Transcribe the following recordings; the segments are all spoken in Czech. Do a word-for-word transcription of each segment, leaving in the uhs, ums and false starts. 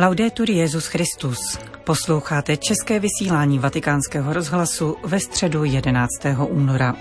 Laudetur Jesus Christus. Posloucháte české vysílání Vatikánského rozhlasu ve středu jedenáctého února.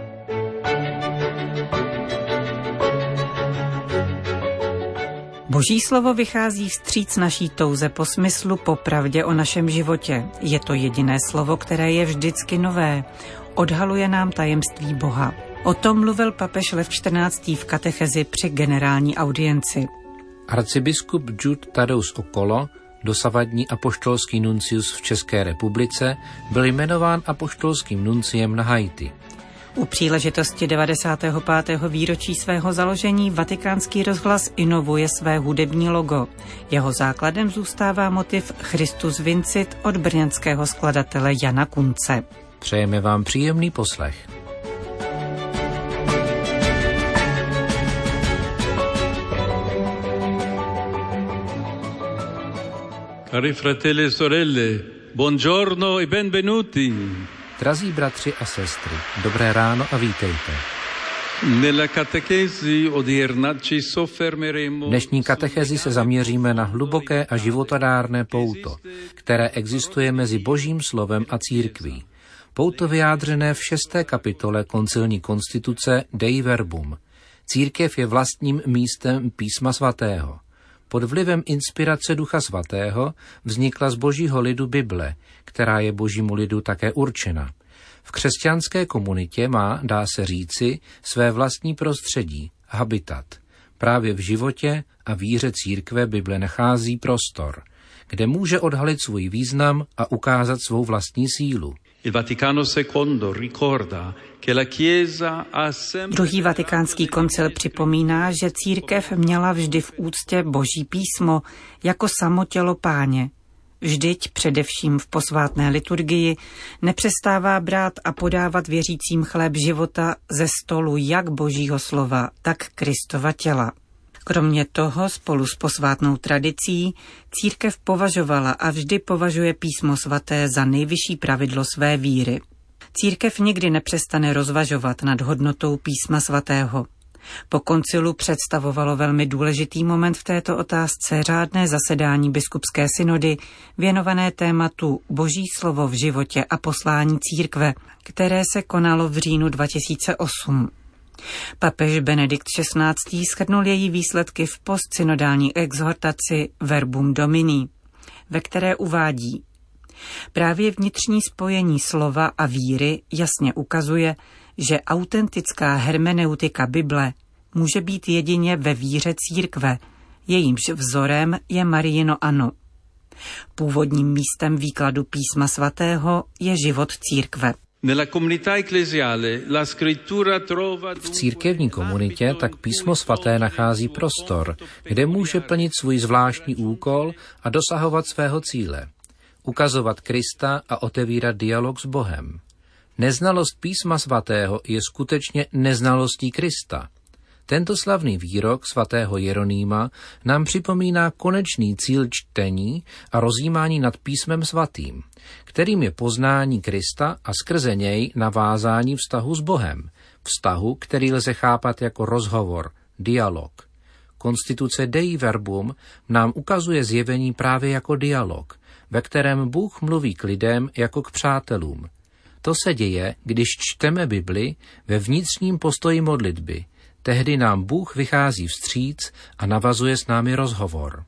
Boží slovo vychází vstříc naší touze po smyslu, po pravdě o našem životě. Je to jediné slovo, které je vždycky nové. Odhaluje nám tajemství Boha. O tom mluvil papež Lev čtrnáctý v katechezi při generální audienci. Arcibiskup Jude Tadeus Okolo, dosavadní apoštolský nuncius v České republice, byl jmenován apoštolským nunciem na Haiti. U příležitosti devadesátého pátého výročí svého založení Vatikánský rozhlas inovuje své hudební logo. Jeho základem zůstává motiv Christus Vincit od brněnského skladatele Jana Kunce. Přejeme vám příjemný poslech. Cari fratelli e sorelle, buongiorno e benvenuti. Drazí bratři a sestry, dobré ráno a vítejte. V dnešní katechezi se zaměříme na hluboké a životadárné pouto, které existuje mezi Božím slovem a církví. Pouto vyjádřené v šesté kapitole koncilní konstituce Dei Verbum. Církev je vlastním místem Písma svatého. Pod vlivem inspirace Ducha svatého vznikla z Božího lidu Bible, která je Božímu lidu také určena. V křesťanské komunitě má, dá se říci, své vlastní prostředí, habitat. Právě v životě a víře církve Bible nachází prostor, kde může odhalit svůj význam a ukázat svou vlastní sílu. Druhý vatikánský koncil připomíná, že církev měla vždy v úctě Boží písmo jako samo tělo Páně. Vždyť především v posvátné liturgii nepřestává brát a podávat věřícím chléb života ze stolu jak Božího slova, tak Kristova těla. Kromě toho spolu s posvátnou tradicí církev považovala a vždy považuje písmo svaté za nejvyšší pravidlo své víry. Církev nikdy nepřestane rozvažovat nad hodnotou písma svatého. Po koncilu představovalo velmi důležitý moment v této otázce řádné zasedání biskupské synody věnované tématu Boží slovo v životě a poslání církve, které se konalo v říjnu dva tisíce osm. Papež Benedikt šestnáctý shrnul její výsledky v postsynodální exhortaci Verbum Domini, ve které uvádí: právě vnitřní spojení slova a víry jasně ukazuje, že autentická hermeneutika Bible může být jedině ve víře církve, jejímž vzorem je Mariino ano. Původním místem výkladu písma svatého je život církve. V církevní komunitě tak písmo svaté nachází prostor, kde může plnit svůj zvláštní úkol a dosahovat svého cíle. Ukazovat Krista a otevírat dialog s Bohem. Neznalost písma svatého je skutečně neznalostí Krista. Tento slavný výrok svatého Jeronýma nám připomíná konečný cíl čtení a rozjímání nad písmem svatým, kterým je poznání Krista a skrze něj navázání vztahu s Bohem, vztahu, který lze chápat jako rozhovor, dialog. Konstituce Dei Verbum nám ukazuje zjevení právě jako dialog, ve kterém Bůh mluví k lidem jako k přátelům. To se děje, když čteme Bibli ve vnitřním postoji modlitby. Tehdy nám Bůh vychází vstříc a navazuje s námi rozhovor.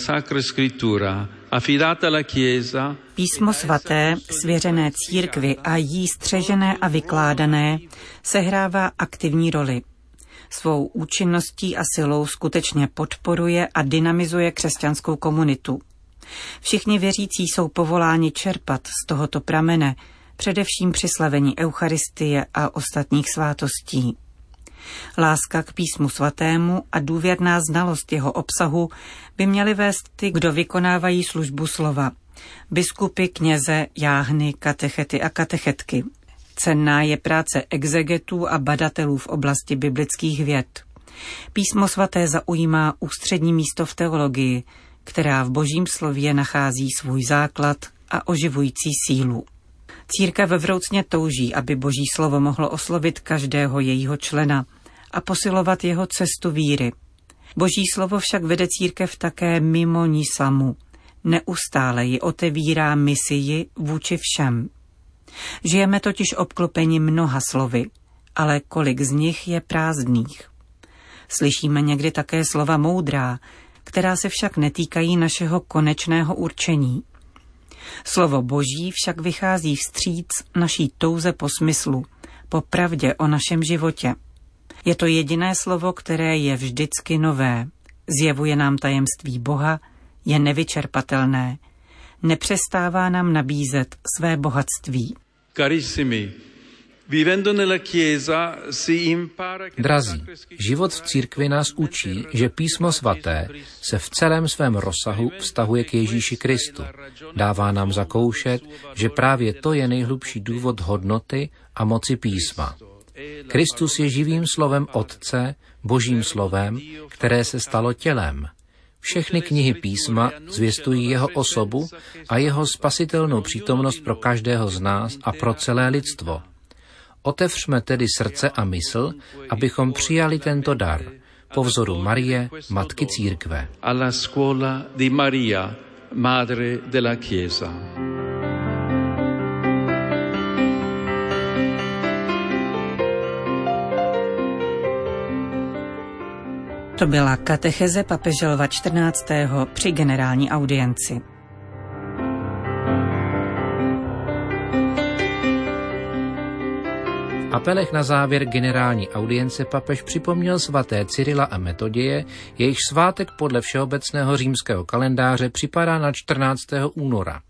Písmo svaté, svěřené církvi a jí střežené a vykládané, sehrává aktivní roli. Svou účinností a silou skutečně podporuje a dynamizuje křesťanskou komunitu. Všichni věřící jsou povoláni čerpat z tohoto pramene, především při slavení Eucharistie a ostatních svátostí. Láska k písmu svatému a důvěrná znalost jeho obsahu by měly vést ty, kdo vykonávají službu slova. Biskupy, kněze, jáhny, katechety a katechetky. Cenná je práce exegetů a badatelů v oblasti biblických věd. Písmo svaté zaujímá ústřední místo v teologii, která v Božím slově nachází svůj základ a oživující sílu. Církev vroucně touží, aby Boží slovo mohlo oslovit každého jejího člena a posilovat jeho cestu víry. Boží slovo však vede církev také mimo ní samu. neustále ji otevírá misii vůči všem. Žijeme totiž obklopeni mnoha slovy, ale kolik z nich je prázdných. Slyšíme někdy také slova moudrá, která se však netýkají našeho konečného určení. Slovo Boží však vychází vstříc naší touze po smyslu, po pravdě o našem životě. Je to jediné slovo, které je vždycky nové. Zjevuje nám tajemství Boha, je nevyčerpatelné. Nepřestává nám nabízet své bohatství. Carissimi, vivendo nella Chiesa si impara. Drazí, život v církvi nás učí, že Písmo svaté se v celém svém rozsahu vztahuje k Ježíši Kristu. Dává nám zakoušet, že právě to je nejhlubší důvod hodnoty a moci Písma. Kristus je živým slovem Otce, Božím slovem, které se stalo tělem. Všechny knihy Písma zvěstují jeho osobu a jeho spasitelnou přítomnost pro každého z nás a pro celé lidstvo. Otevřme tedy srdce a mysl, abychom přijali tento dar, po vzoru Marie, Matky Církve. Alla scuola di Maria, Madre della Chiesa. To byla katecheze papeže Lva čtrnáctého při generální audienci. V apelech na závěr generální audience papež připomněl svaté Cyrila a Metoděje, jejich svátek podle všeobecného římského kalendáře připadá na čtrnáctého února.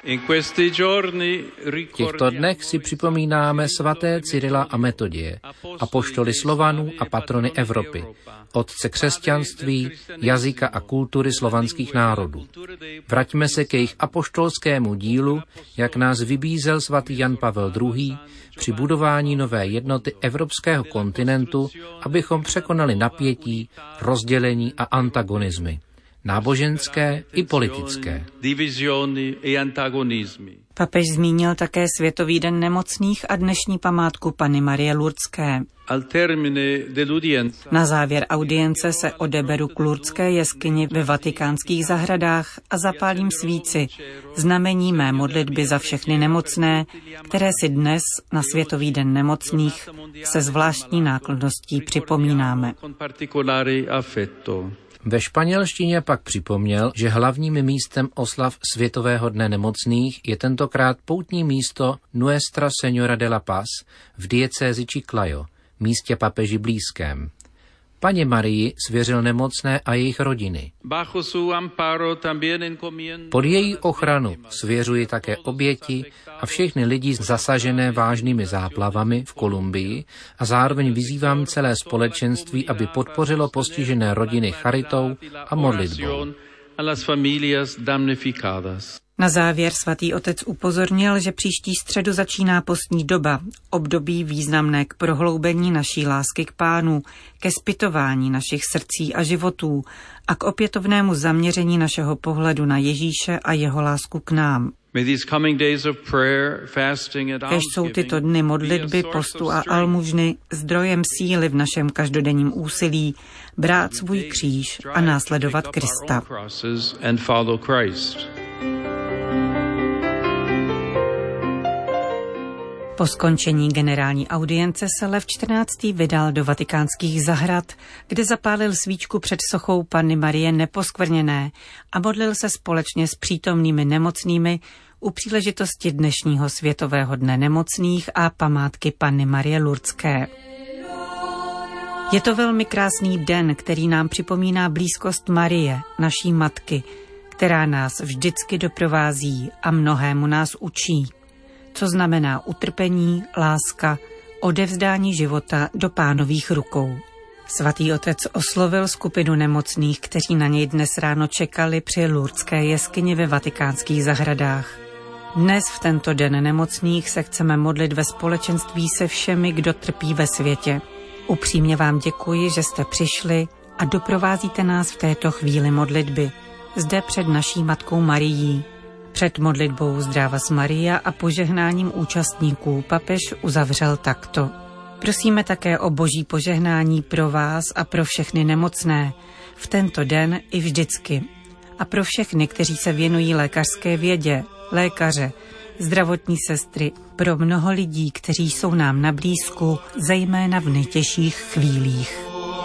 V těchto dnech si připomínáme svaté Cyrila a Metoděje, apoštoly Slovanů a patrony Evropy, otce křesťanství, jazyka a kultury slovanských národů. Vraťme se k jejich apoštolskému dílu, jak nás vybízel svatý Jan Pavel druhý. při budování nové jednoty evropského kontinentu, abychom překonali napětí, rozdělení a antagonismy. Náboženské i politické. Papež zmínil také Světový den nemocných a dnešní památku Panny Marie Lurdské. Na závěr audience se odeberu k Lurdské jeskyni ve vatikánských zahradách a zapálím svíci, znamení mé modlitby za všechny nemocné, které si dnes na Světový den nemocných se zvláštní náklonností připomínáme. Ve španělštině pak připomněl, že hlavním místem oslav Světového dne nemocných je tentokrát poutní místo Nuestra Señora de la Paz v diecézi Chiclayo, místě papeži blízkém. Paně Marii svěřil nemocné a jejich rodiny. Pod její ochranu svěřuji také oběti a všechny lidi zasažené vážnými záplavami v Kolumbii a zároveň vyzývám celé společenství, aby podpořilo postižené rodiny charitou a modlitbou. Na závěr svatý otec upozornil, že příští středu začíná postní doba, období významné k prohloubení naší lásky k Pánu, ke zpytování našich srdcí a životů a k opětovnému zaměření našeho pohledu na Ježíše a jeho lásku k nám. Kéž jsou tyto dny modlitby, postu a almužny zdrojem síly v našem každodenním úsilí brát svůj kříž a následovat Krista. Po skončení generální audience se Lev čtrnáctý vydal do vatikánských zahrad, kde zapálil svíčku před sochou Panny Marie Neposkvrněné a modlil se společně s přítomnými nemocnými u příležitosti dnešního Světového dne nemocných a památky Panny Marie Lurdské. Je to velmi krásný den, který nám připomíná blízkost Marie, naší matky, která nás vždycky doprovází a mnohému nás učí. Co znamená utrpení, láska, odevzdání života do Pánových rukou. Svatý otec oslovil skupinu nemocných, kteří na něj dnes ráno čekali při Lurdské jeskyni ve vatikánských zahradách. Dnes v tento den nemocných se chceme modlit ve společenství se všemi, kdo trpí ve světě. Upřímně vám děkuji, že jste přišli a doprovázíte nás v této chvíli modlitby, zde před naší matkou Marií. Před modlitbou Zdravas Maria a požehnáním účastníků papež uzavřel takto. Prosíme také o boží požehnání pro vás a pro všechny nemocné, v tento den i vždycky. a pro všechny, kteří se věnují lékařské vědě, lékaře, zdravotní sestry, pro mnoho lidí, kteří jsou nám na blízku, zejména v nejtěžších chvílích.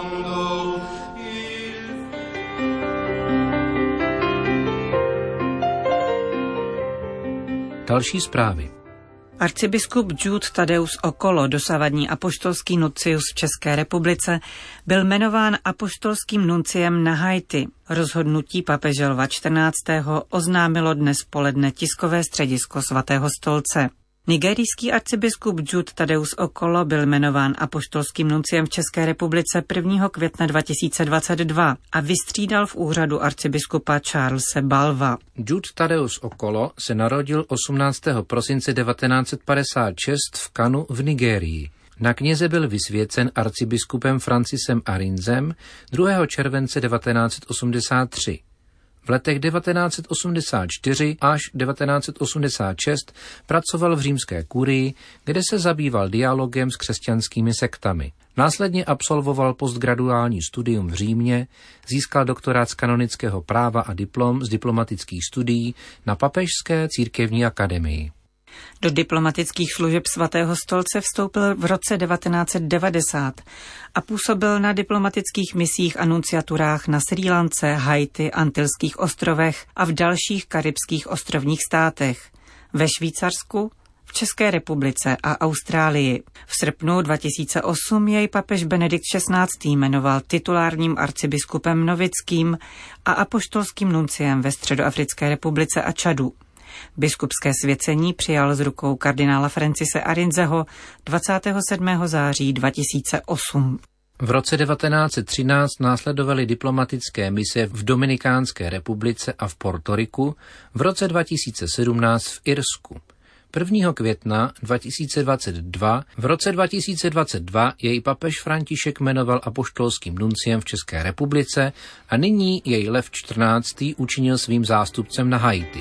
Další zprávy. Arcibiskup Jude Tadeus Okolo, dosavadní apoštolský nuncius v České republice, byl jmenován apoštolským nunciem na Haiti. Rozhodnutí papeže Lva čtrnáctého oznámilo dnes poledne tiskové středisko Svatého stolce. Nigerijský arcibiskup Jude Tadeus Okolo byl jmenován apoštolským nunciem v České republice prvního května dva tisíce dvacet dva a vystřídal v úřadu arcibiskupa Charlese Balva. Jude Tadeus Okolo se narodil osmnáctého prosince devatenáct set padesát šest v Kanu v Nigérii. Na kněze byl vysvěcen arcibiskupem Francisem Arinzem druhého července devatenáct set osmdesát tři. V letech devatenáct set osmdesát čtyři až devatenáct set osmdesát šest pracoval v římské kurii, kde se zabýval dialogem s křesťanskými sektami. Následně absolvoval postgraduální studium v Římě, získal doktorát z kanonického práva a diplom z diplomatických studií na Papežské církevní akademii. Do diplomatických služeb Svatého stolce vstoupil v roce devatenáct set devadesát a působil na diplomatických misích a nunciaturách na Srí Lance, Haiti, Antilských ostrovech a v dalších karibských ostrovních státech, ve Švýcarsku, v České republice a Austrálii. V srpnu dva tisíce osm jej papež Benedikt šestnáctý jmenoval titulárním arcibiskupem novickým a apoštolským nunciem ve Středoafrické republice a Čadu. Biskupské svěcení přijal z rukou kardinála Francise Arinzeho dvacátého sedmého září dva tisíce osm. V roce devatenáct set třináct následovaly diplomatické mise v Dominikánské republice a v Portoriku, v roce dva tisíce sedmnáct v Irsku. prvního května dva tisíce dvacet dva v roce dva tisíce dvacet dva jej papež František jmenoval apoštolským nunciem v České republice a nyní jej Lev čtrnáctý učinil svým zástupcem na Haiti.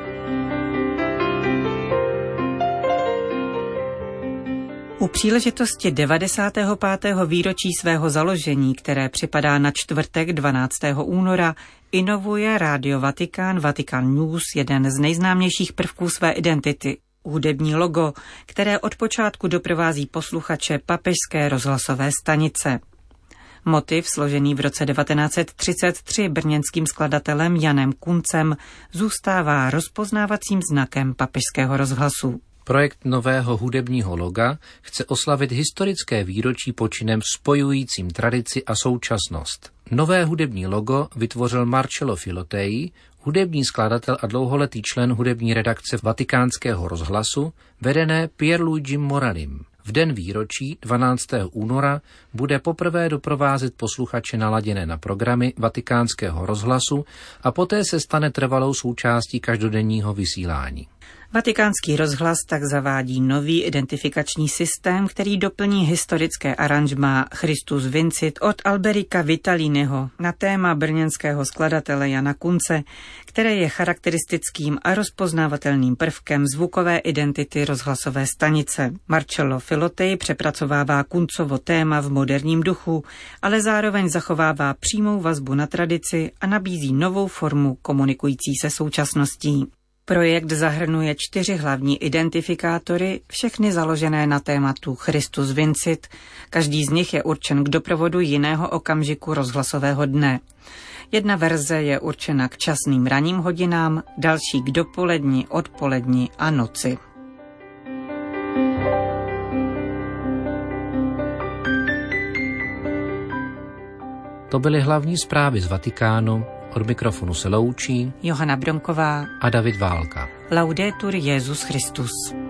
U příležitosti devadesátého pátého výročí svého založení, které připadá na čtvrtek dvanáctého února, inovuje Rádio Vatikán Vatican News jeden z nejznámějších prvků své identity, hudební logo, které od počátku doprovází posluchače papežské rozhlasové stanice. Motiv, složený v roce devatenáct set třicet tři brněnským skladatelem Janem Kuncem, zůstává rozpoznávacím znakem papežského rozhlasu. Projekt nového hudebního loga chce oslavit historické výročí počinem spojujícím tradici a současnost. Nové hudební logo vytvořil Marcello Filotei, hudební skladatel a dlouholetý člen hudební redakce Vatikánského rozhlasu, vedené Pierluigim Moralim. V den výročí dvanáctého února bude poprvé doprovázet posluchače naladěné na programy Vatikánského rozhlasu a poté se stane trvalou součástí každodenního vysílání. Vatikánský rozhlas tak zavádí nový identifikační systém, který doplní historické aranžmá Christus Vincit od Alberika Vitalínyho na téma brněnského skladatele Jana Kunce, které je charakteristickým a rozpoznávatelným prvkem zvukové identity rozhlasové stanice. Marcello Filotei přepracovává Kuncovo téma v moderním duchu, ale zároveň zachovává přímou vazbu na tradici a nabízí novou formu komunikující se současností. Projekt zahrnuje čtyři hlavní identifikátory, všechny založené na tématu Christus Vincit. Každý z nich je určen k doprovodu jiného okamžiku rozhlasového dne. Jedna verze je určena k časným ranním hodinám, další k dopoledni, odpoledni a noci. To byly hlavní zprávy z Vatikánu. Od mikrofonu se loučí Johana Bronková a David Válka. Laudetur Jesus Christus.